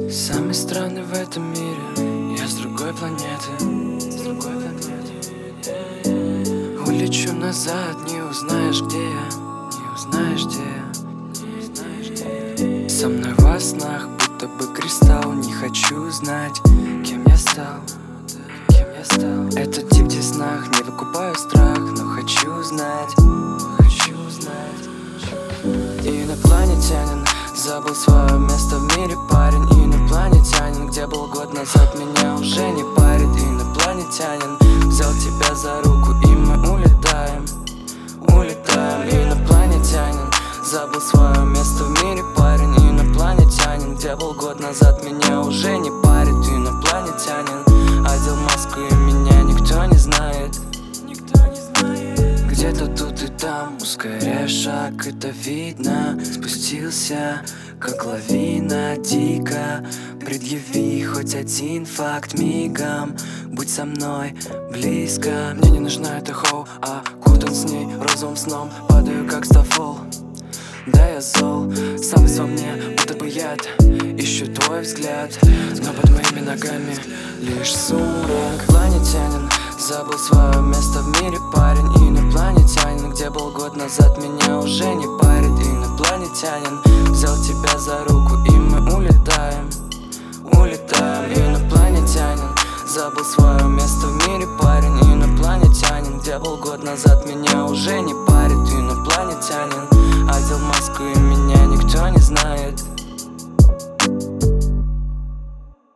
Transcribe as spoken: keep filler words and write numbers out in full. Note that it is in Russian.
Самый странный в этом мире, я с другой планеты, с другой планеты. Улечу назад, не узнаешь, где я, не узнаешь, где я, не узнаешь, где я. Со мной во снах, будто бы кристалл. Не хочу знать, кем я стал, кем я стал. Этот тип в снах, не выкупаю страх, но хочу знать, хочу знать. Инопланетянин, забыл свое место в мире, парень. Инопланетянин, где был год назад, меня уже не парит. Инопланетянин, взял тебя за руку, и мы улетаем, улетаем. Инопланетянин, забыл свое место в мире, парень. Инопланетянин, где был год назад, меня уже не парит. Инопланетянин, одел маску, и меня никто не знает, никто не знает. Где-то тут и там, ускоряя шаг, это видно. Спустился, как лавина, дико. Предъяви хоть один факт мигом. Будь со мной близко. Мне не нужна эта хоу, а кутан с ней розовым сном. Падаю как стафол, да я зол. Слабость во мне, будто бы яд. Ищу твой взгляд, но под моими ногами лишь сумрак. Инопланетянин, забыл свое место в мире, парень. Инопланетянин, где был год назад, меня уже не парит. Инопланетянин, взял тебя за руку, и мы улетаем, улетаем. Инопланетянин, забыл свое место в мире, парень. Инопланетянин, где был год назад, меня уже не парит. Инопланетянин, одел маску, и меня никто не знает.